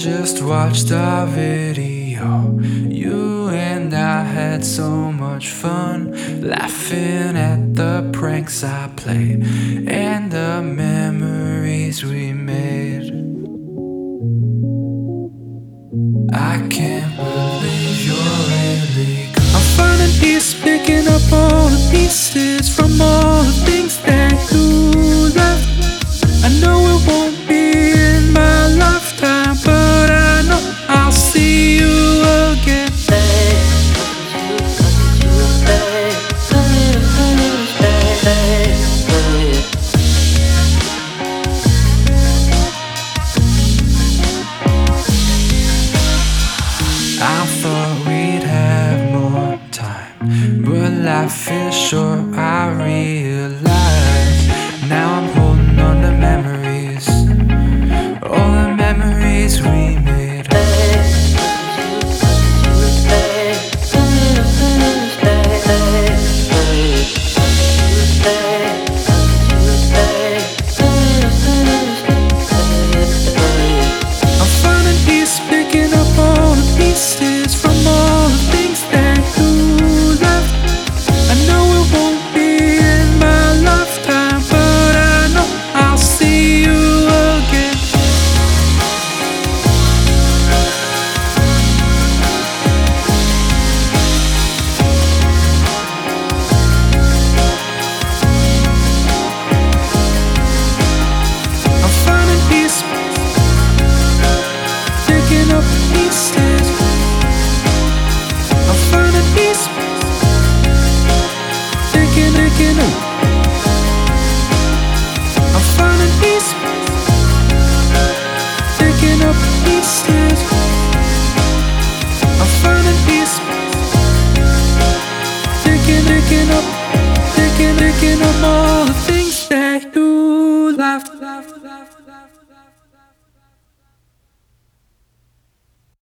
just watched our video. You and I had so much fun, laughing at the pranks I played and the memories we made. I can't believe you're really gone. I'm finally picking up all the pieces from all the things that you left. I know it won't be in my lifetime, but I know I'll see you again. I thought we'd have more time, but life is short, I realize. Now I'm holding on to memories, all the memories we made. I'm finally picking up all the pieces from all the things that you left. I know it won't be in my lifetime, but I know I'll see you again. I'm finally picking up pieces. I'm finally picking up. I'm finally picking up pieces. I'm finally picking up all the things that you left.